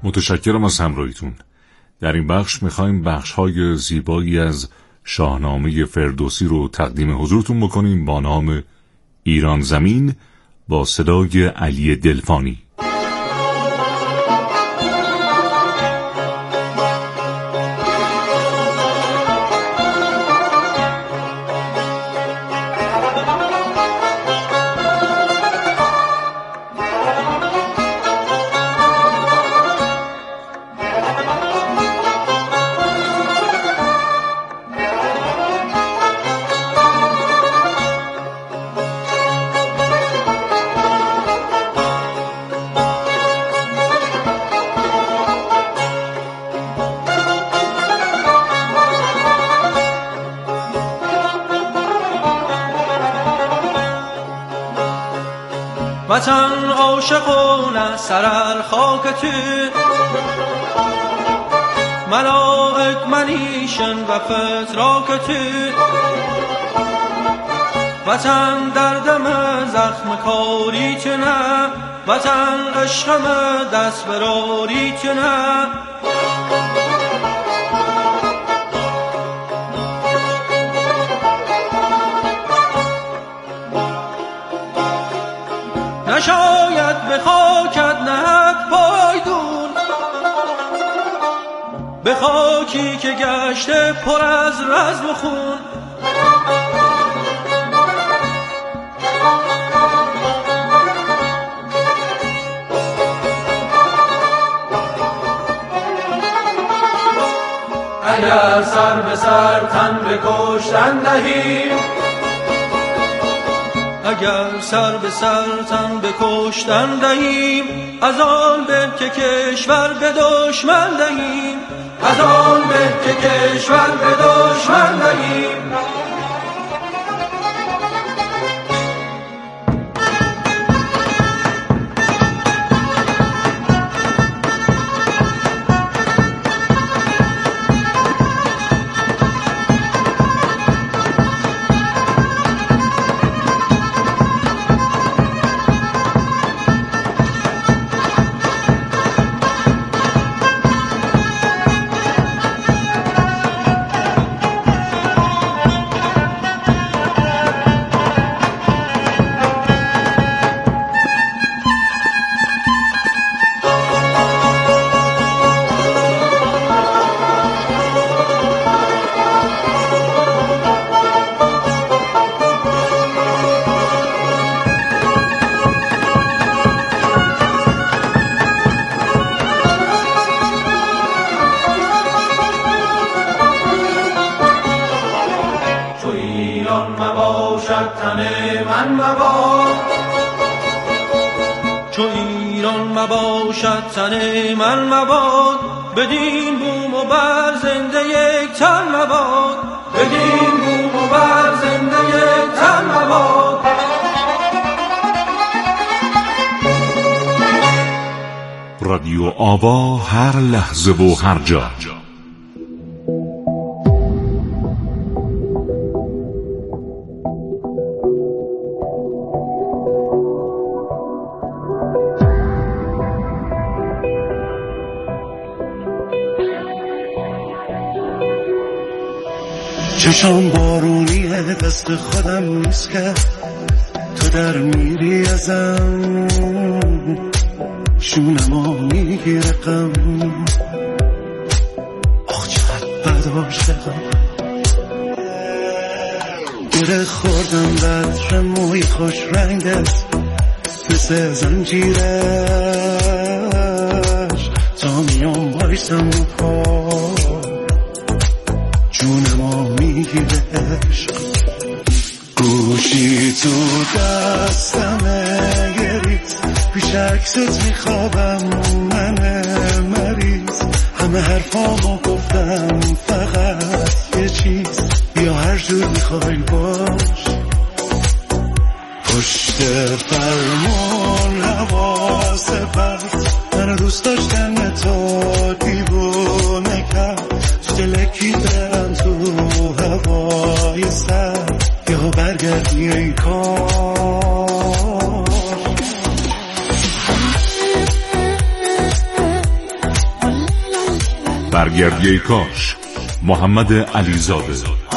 متشکرم از همراهیتون. در این بخش میخوایم بخش‌های زیبایی از شاهنامه فردوسی رو تقدیم حضورتون بکنیم با نام ایران زمین با صدای علی دلفانی. وطن عاشقانه سرر خاک تو، ملائک منیشن و فتراک تو. وطن دردم زخم کاری تو نه، وطن عشقم دست براری تو نه. نشاید به خاکت نهد پایدون، به خاکی که گشته پر از رزم و خون. اگر سر به سر تن به کشتن دهیم، اگر سر به سر تن به کشتن دهیم، از آن به که کشور به دشمن دهیم، از آن به که کشور به دشمن دهیم. چو ایران مباشد تن من مباد، بدین بوم و بر زنده یک تن مباد، بدین بوم و بر زنده یک تن مباد. رادیو آوا، هر لحظه و هر جا. چشام بارونیه، دست خودم نیست که تو در میری ازم، شونمو میگیره غم. آخ چقدر برداشتم، گره خوردم بطر موی خوش رنگت مثل زنجیرش، تا میام بایستم رو پا جونمو میگیرش. گوشی تو دستمه گریز، پیش عکست میخوابم من مریض. همه حرفامو گفتم فقط یه چیز، بیا هر جور میخوای باش. پشت فرمون حواس پرد، منو دوست داشتن تو دیوونه کرد. تو دلکی برم تو هوای سر، یا برگردی ای کار. برگردی کاش، محمد علیزاده.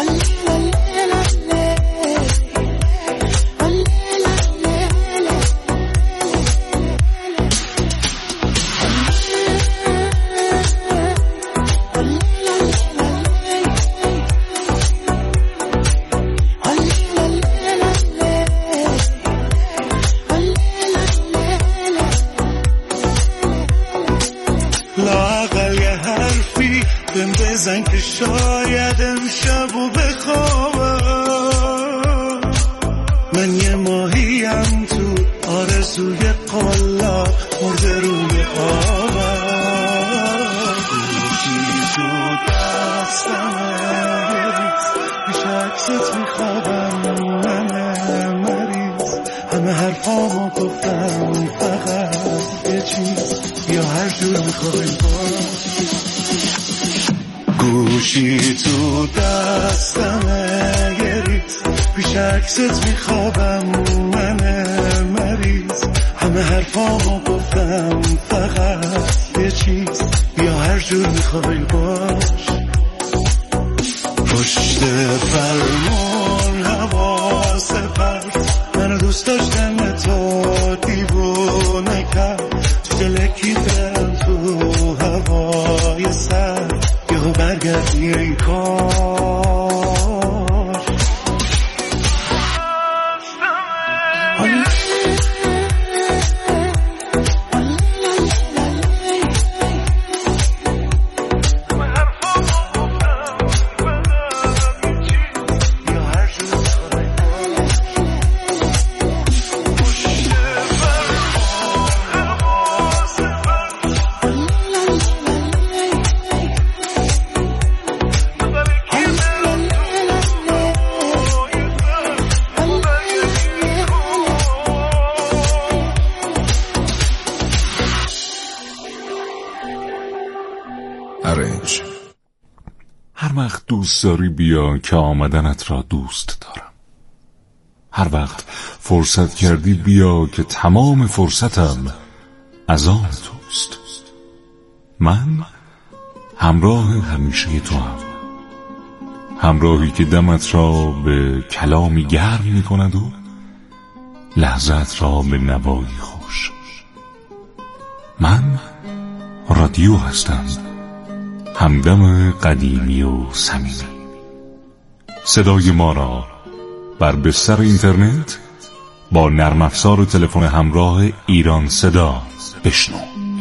بزن که شاید امشبو بخوابم، من یه ماهیم تو آرزوی قلاق مرده روی آبم. گوشی تو دستمه پیش عکست میخوابم، من مریض همه حرفامو گفتم، فقط یه چیز یا هر جور میخوای باش. گوشی تو دستمه یه ریز پیش عکست میخوابم، من مریض همه حرفامو گفتم، فقط یه چیز یا هر جور میخوای باش. پشت فرمون حواس پرت منو دوست داشتن تو دیوونه کرد، تو دل کیفم تو هوای سر یهو برگردی ای کار. هر وقت دوست داری بیا که آمدنت را دوست دارم، هر وقت فرصت کردی بیا که تمام فرصتم از آن توست. من همراه همیشه تو هم، همراهی که دمت را به کلامی گرم می کند و لحظت را به نوایی خوش. من رادیو هستم، همدم قدیمی و صمیمی. صدای ما را بر بستر اینترنت با نرم افزار تلفن همراه ایران صدا بشنو.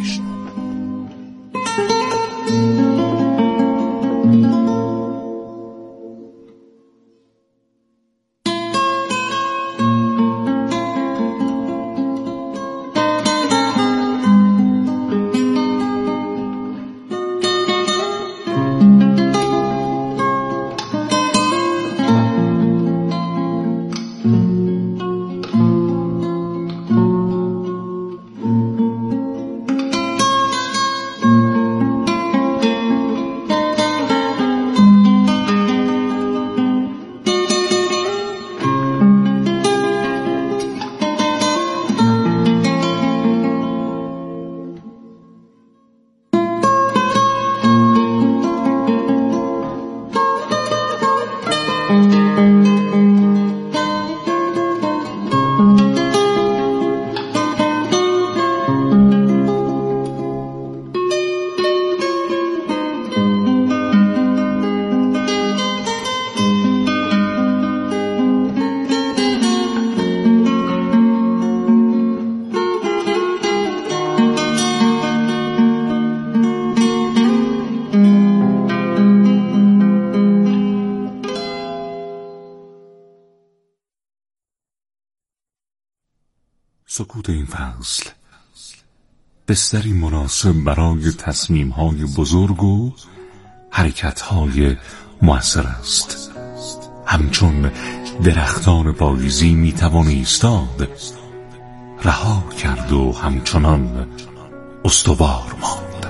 سکوت این فصل بستری مناسب برای تصمیم‌های بزرگ و حرکت‌های مؤثر است. همچون درختان پاییزی می‌توان ایستاد، رها کرد و همچنان استوار ماند.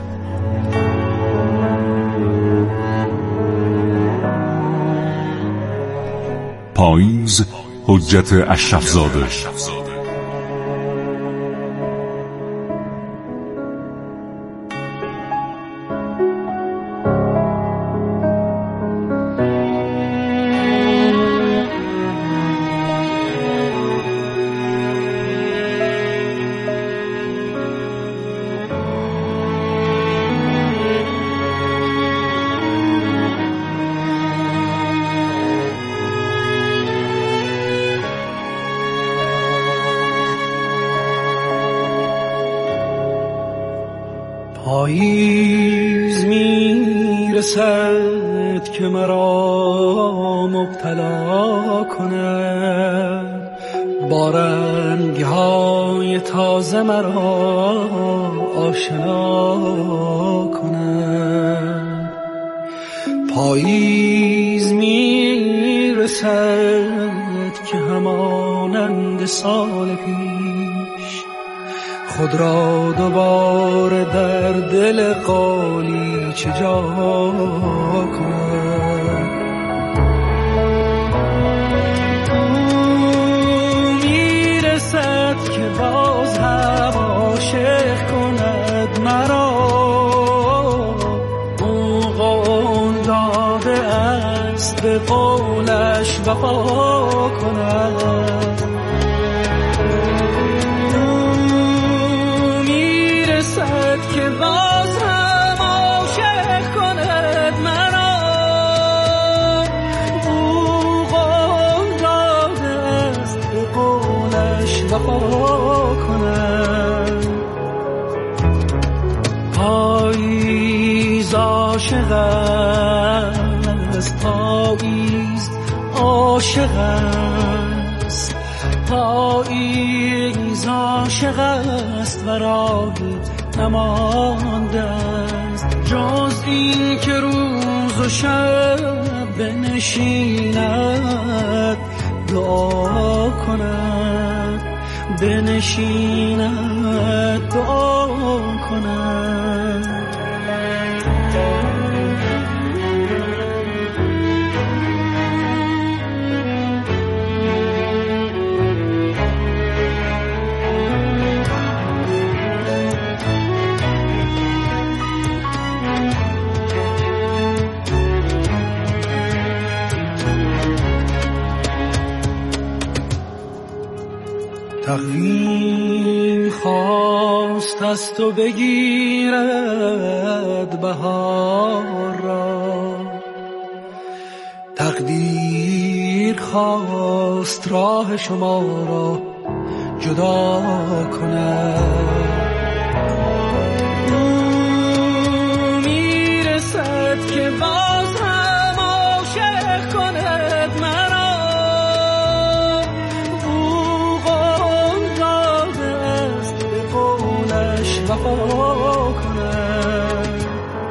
پاییز حجت اشرف‌زاده. پاییز میرسد که مرا مبتلا کند، با رنگ‌های تازه مرا آشنا کند. پاییز میرسد که همانند سال پیش خود را دوباره در دل قالیچه جا کند. میرسد که باز هم عاشق کند مرا، او قول داده است به قولش وفا کند. میرسد که باز هم عاشق کند مرا، او قول داده است به قولش وفا کند. پاییز عاشق است، پاییز عاشق است، پاییز عاشق است و راهی نمانده است جز این که روز و شب بنشیند دعا کند، بنشیند دعا کند. تقویم خواست از تو بگیرد بهار را، تقدیر خواست راه شما را جدا کند. میرسد که باز هم عاشق کند مرا، وفا کند.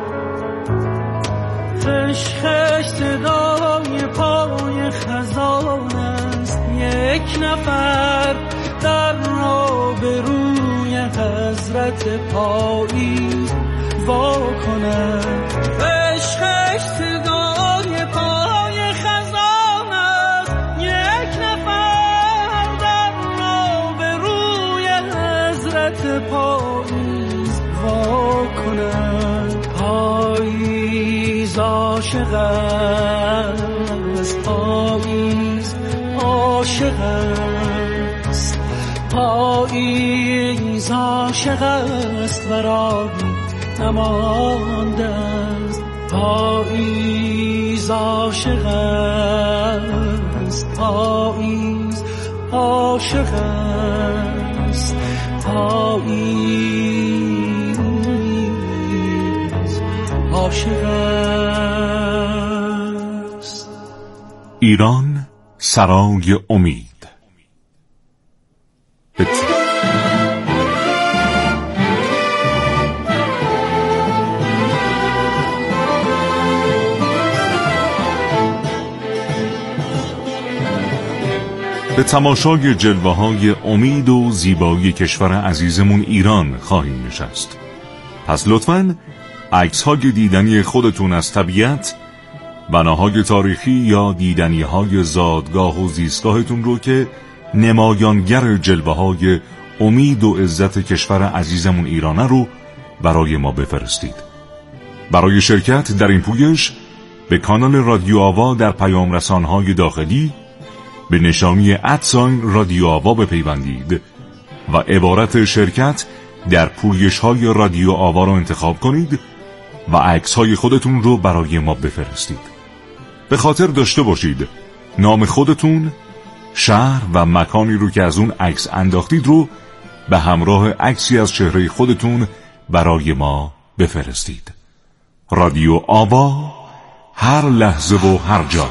عشقش صدای پای خزان است، یک نفر در را به روی حضرت پاییز وا کند. عشقش صدای پای خزان است، یک نفر در را به روی حضرت پاییز وا کند. پاییز عاشق است، پاییز عاشق است، پاییز عاشق است و راهی نمانده است. پاییز عاشق است، پاییز عاشق است، پاییز عاشق است. ایران سرای امید. به تماشای جلوه‌های امید و زیبایی کشور عزیزمون ایران خواهیم نشست. پس لطفاً عکس‌های دیدنی خودتون از طبیعت، بناهای تاریخی یا دیدنی‌های زادگاه و زیستگاهتون رو که نمایانگر جلوه‌های امید و عزت کشور عزیزمون ایرانه رو برای ما بفرستید. برای شرکت در این پویش به کانال رادیو آوا در پیام رسان‌های داخلی به نشانی رادیو آوا بپیوندید و عبارت شرکت در پویش‌های رادیو آوا رو انتخاب کنید و عکس‌های خودتون رو برای ما بفرستید. به خاطر داشته باشید نام خودتون، شهر و مکانی رو که از اون عکس انداختید رو به همراه عکسی از چهره خودتون برای ما بفرستید. رادیو آوا، هر لحظه و هر جا.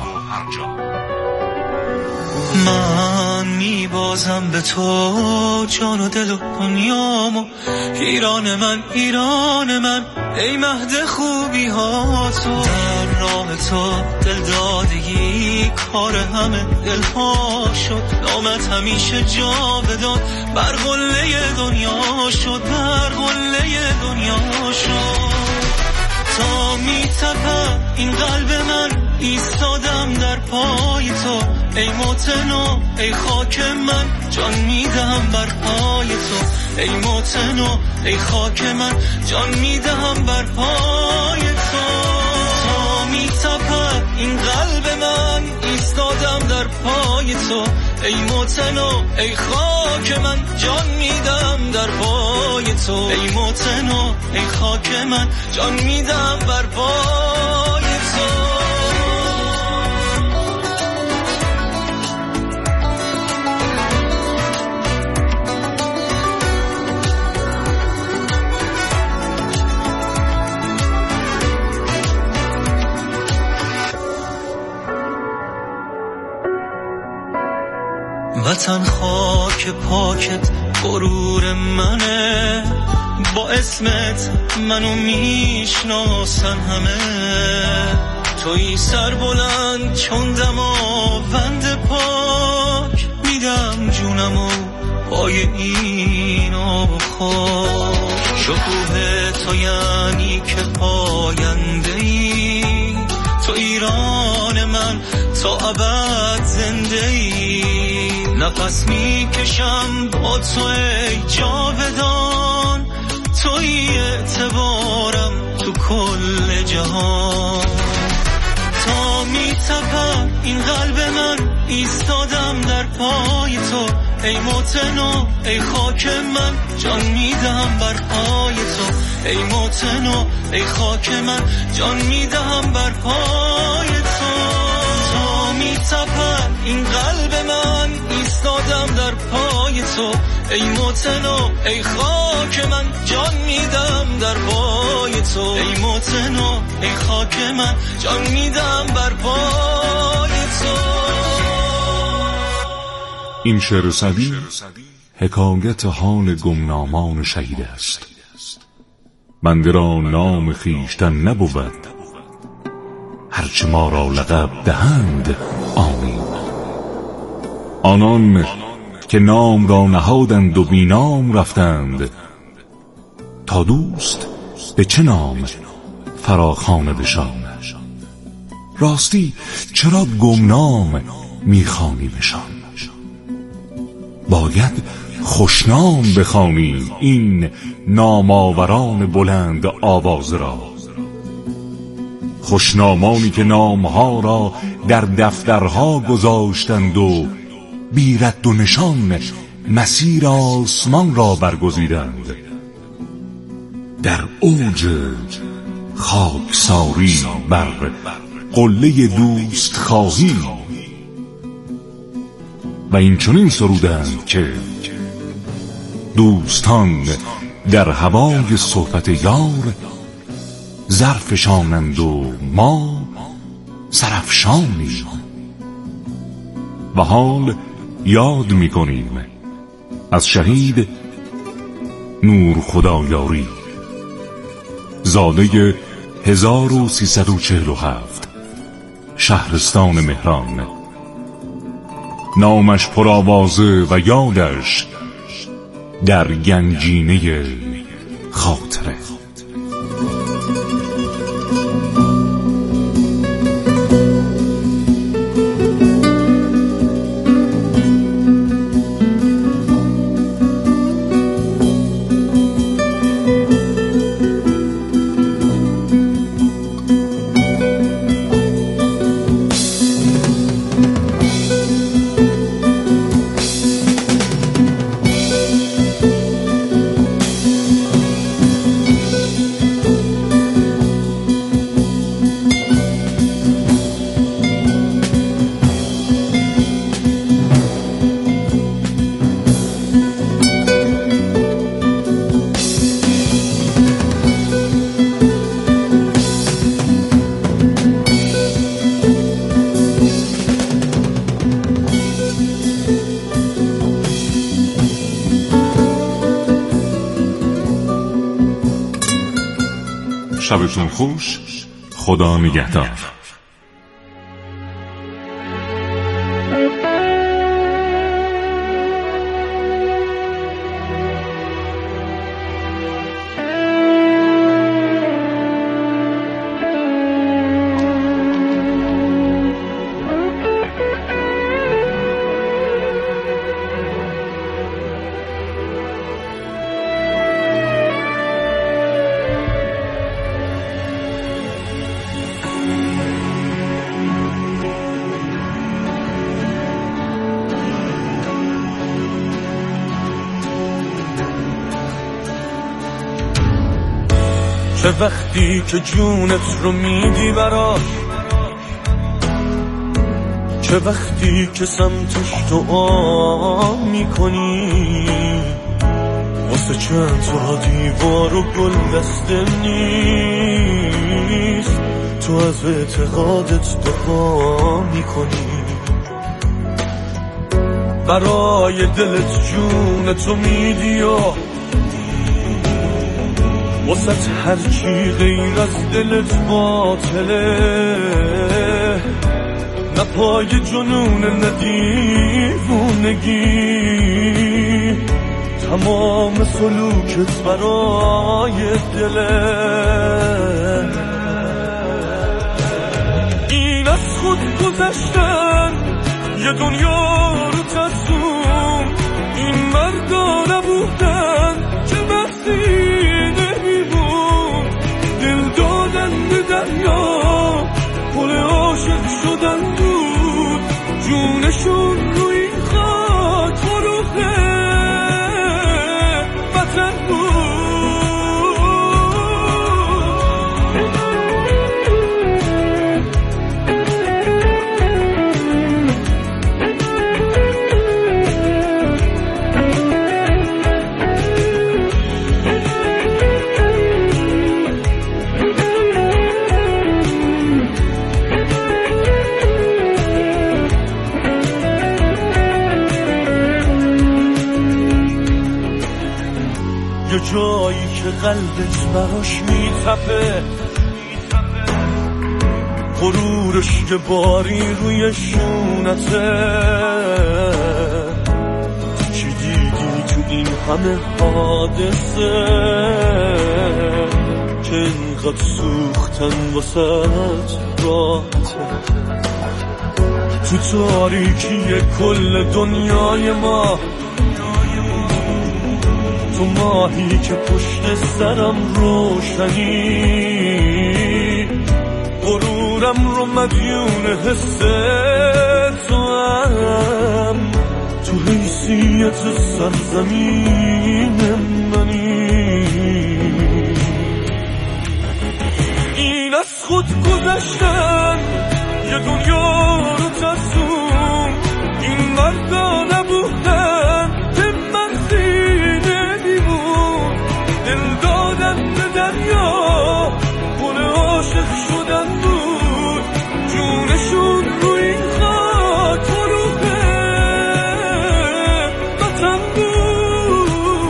من میبازم به تو جان و دل و دنیامو، ایران من ایران من، ای مهد خوبی ها تو. در راه تو دل دادگی کار همه دل ها شد، نامت همیشه جاودان بر قله دنیا شد، بر قله دنیا شد. تا میتپم این قلب من ایستادم در پای تو، ای موتنو ای خاک من جان میدهم بر پای تو، ای موتنو ای خاک من جان میدهم بر پای تو. تا میتپم این قلب من ایستادم در پای تو، ای موتنو ای خاک من جان میدم در پای تو، ای موتنو ای خاک من جان میدم بر پای تو. وطن خاک پاکت غرور منه، با اسمت منو میشناسن همه. توی سر بلند چون دماوند پاک، میدم جونمو پای این خاک. شکوه تو یعنی که پاینده ای، تو ایران من تا ابد زنده ای. نفس میکشم با تو ای جاودان، توی اعتبارم تو کل جهان. تا میتپم این قلب من ایستادم در پای تو، ای موتنو ای خاک من جان میدهم بر پای تو، ای موتنو ای خاک من جان میدهم بر پای تو. تا میتپم این قلب من ایستادم در پای تو، ای موتنو ای خاک من جان میدم در پای تو، ای موتنو ای خاک من جان میدم بر پای تو. این شعر سعدی حکایت حال گمنامان شهید است. بنده را نام خویشتن نبود، هرچه ما را لقب دهند آمین. آنان که نام را نهادند و بی نام رفتند، تا دوست به چه نام فراخوانه بشان. راستی چرا گمنام میخوانیمشان؟ باید خوشنام بخوانیم این نامآوران بلند آواز را. خوشنامانی که نامها را در دفترها گذاشتند و بی رد و نشان مسیر آسمان را برگزیدند. در اوج خاکساری بر قله دوست خواهی و این چنین سرودند که دوستان در هوای صحبت یار ظرفشانند و ما سرافشانیم. و حال یاد می‌کنیم از شهید نور خدایاری، زاده 1347، شهرستان مهران. نامش پرآوازه و یادش در گنجینه خاطره. شبتون خوش. خدا نگهدار. چه وقتی که جونت رو میدی براش، چه وقتی که سمتش دعا میکنی، واسه چند تا دیوار و گل دسته نیست، تو از اعتقادت دفاع میکنی، برای دلت جونتو میدی و واسه هرچی غیر از دلت باطله، نه پای جنون نه دیوونگی، تمام سلوکت برای دله. این از خود گذشتن یه دنیا رو ترسون، این مردا نبودن چه بحثی دریا پل عاشق شدن بود، جونشون رو این خاک فروخته وطن بود. جایی که قلبت براش میتپه، غرورش که باری روی شونته، چی دیدی تو این همه حادثه که اینقدر سوختن واسه راحته، تو تاریکی کل دنیای ما، تو ماهی که پشت سرم روشنی، غرورم رو مدیون حس تو هم، تو حیثیت سرزمین منی. این از خود گذشتن یه دنیا رو ترسون، این مردا نبودن که مغزی دریا پل عاشق شدن بود، جونشون رو این خاک فروخته وطن بود.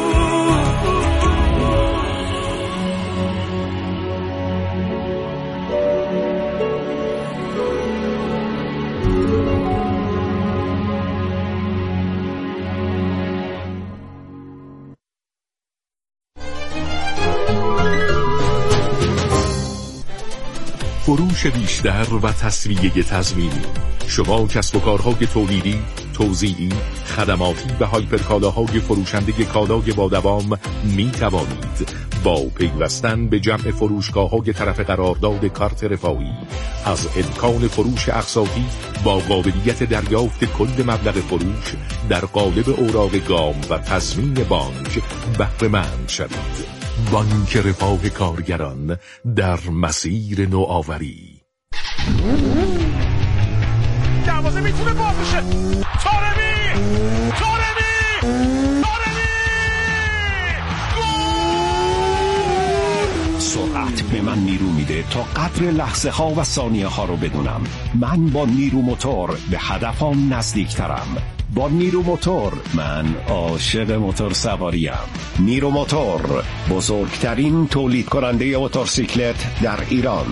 فروش بیشتر و تسویه تضمینی. شما کسب و کارهای تولیدی، توزیعی، خدماتی و هایپرکالاهای فروشنده کالای با دوام می توانید با پیوستن به جمع فروشگاه‌های طرف قرارداد کارت رفاهی از امکان فروش اقساطی با قابلیت دریافت کل مبلغ فروش در قالب اوراق گام و تضمین بانک بهره مند شوید. بانک رفاه کارگران در مسیر نوآوری. دروازه میتونه باز بشه. طارمی سرعت به من نیرو میده تا قدر لحظه ها و ثانیه ها رو بدونم. من با نیرو موتور به هدفم نزدیکترم. با نیرو موتور. من عاشق موتور سواریم. نیرو موتور، بزرگترین تولید کننده موتورسیکلت در ایران.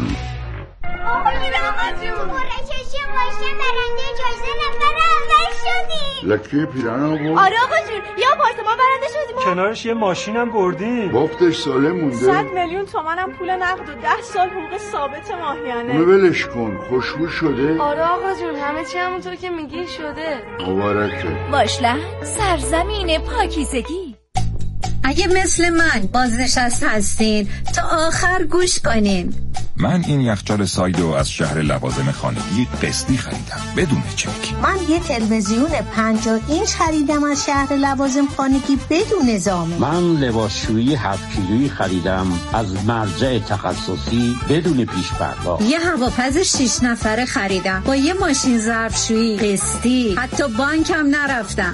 ماشین برنده جایزه نفر اول شدیم. لکی پیران بود؟ آره آقا جون، یا آپارتمان برنده شدیم. کنارش یه ماشینم بردیم. وقتش سالم مونده. 100 میلیون تومنم پول نقد و 10 سال حقوق ثابت ماهیانه. اونو ولش کن، خوشبو شده؟ آره آقا جون، همه چی همونطور که میگی شده. مبارکه. واشلند، سرزمین پاکیزگی. اگه مثل من بازنشسته هستین تا آخر گوش کنین. من این یخچال سایدو از شهر لوازم خانگی قسطی خریدم بدون چک. من یه تلویزیون 50 اینچ خریدم از شهر لوازم خانگی بدون زامن. من لباسشویی 7 کیلویی خریدم از مرجع تخصصی بدون پیش پرداخت. یه هواپز 6 نفره خریدم با یه ماشین ظرفشویی قسطی، حتی بانکم نرفتم.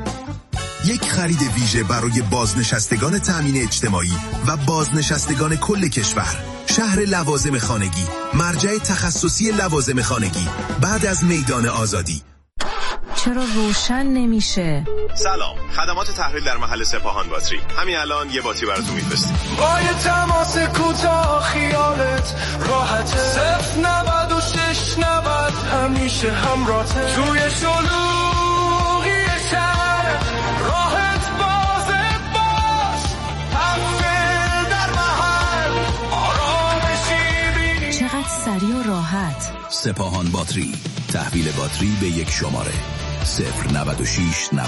یک خرید ویژه برای بازنشستگان تامین اجتماعی و بازنشستگان کل کشور. شهر لوازم خانگی، مرجع تخصصی لوازم خانگی، بعد از میدان آزادی. چرا روشن نمیشه؟ سلام، خدمات تحویل در محل سپاهان باتری. همین الان یه باتری براتون میفرستیم. با یه تماس کوتاه خیالت راحته. 096 90 همیشه همراهته. توی شلوغی شهر راحت بازت باش. تحویل در محل آرامشی بینی. چقدر سریع و راحت. سپاهان باتری، تحویل باتری به یک شماره 096 90.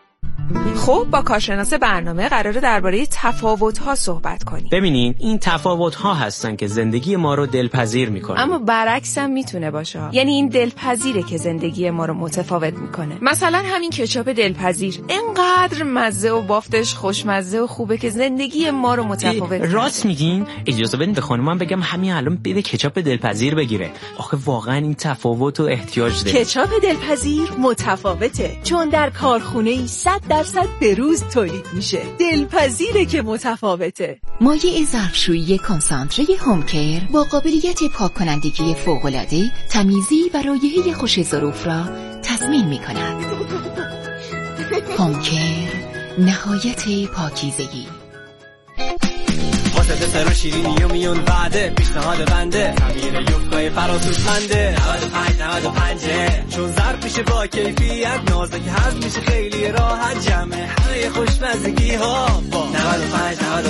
خب با کارشناس برنامه قراره درباره تفاوت‌ها صحبت کنیم. ببینین این تفاوت‌ها هستن که زندگی ما رو دلپذیر میکنن. اما برعکس هم میتونه باشه. یعنی این دلپذیره که زندگی ما رو متفاوت میکنه. مثلا همین کچاپ دلپذیر انقدر مزه و بافتش خوشمزه و خوبه که زندگی ما رو متفاوت. راست میگین؟ اجازه بدین به خانومم بگم همین الان بده کچاپ دلپذیر بگیره. آخه واقعا این تفاوت و احتیاج داره. کچاپ دلپذیر متفاوته چون در کارخونه‌ای 100% به روز تولید میشه. دلپذیره که متفاوته. مایع ظرفشویی کنسانتره هومکر با قابلیت پاک کنندگی فوق‌العاده، تمیزی و رایحه خوش ظروف را تضمین می‌کند. هومکر، نهایت پاکیزگی. واسه دسر و شیرینی و میون بعده پیشنهاد بنده خمیر یوفقای فراسوزمنده 95 چون ظرف میشه با کیفیت نازک هضم میشه خیلی راحت جمع همه خوشمزگی ها با 95